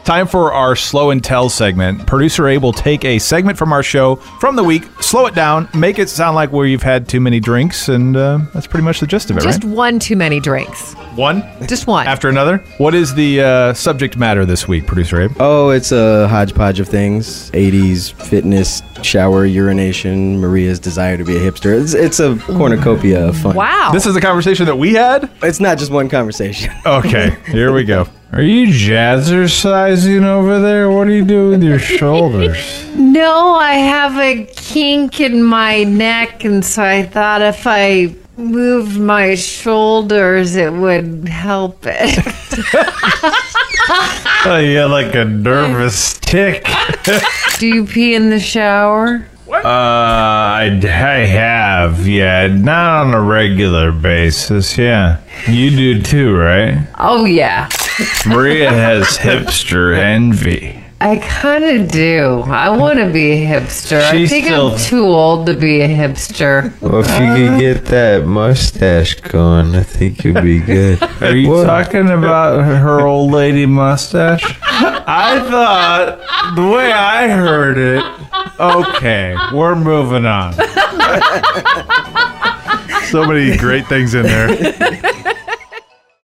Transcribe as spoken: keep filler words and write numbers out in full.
Time for our Slow and Tell segment. Producer Abe will take a segment from our show from the week, slow it down, make it sound like where you've had too many drinks, and uh, that's pretty much the gist of it, Just right? one too many drinks. One? Just one. After another? What is the uh, subject matter this week, Producer Abe? Oh, it's a hodgepodge of things. eighties, fitness, shower, urination, Maria's desire to be a hipster. It's, it's a cornucopia of fun. Wow. This is a conversation that we had? It's not just one conversation. Okay, here we go. Are you jazzercising over there? What do you do with your shoulders? No, I have a kink in my neck, and so I thought if I moved my shoulders, it would help it. Oh, you got like a nervous tick. Do you pee in the shower? Uh, I, I have, yeah. Not on a regular basis, yeah. You do too, right? Oh, yeah. Maria has hipster envy. I kind of do. I want to be a hipster. I She's think still- I'm too old to be a hipster. Well, if you could get that mustache going, I think you'd be good. Are you What? talking about her old lady mustache? I thought, the way I heard it, okay, we're moving on. So many great things in there.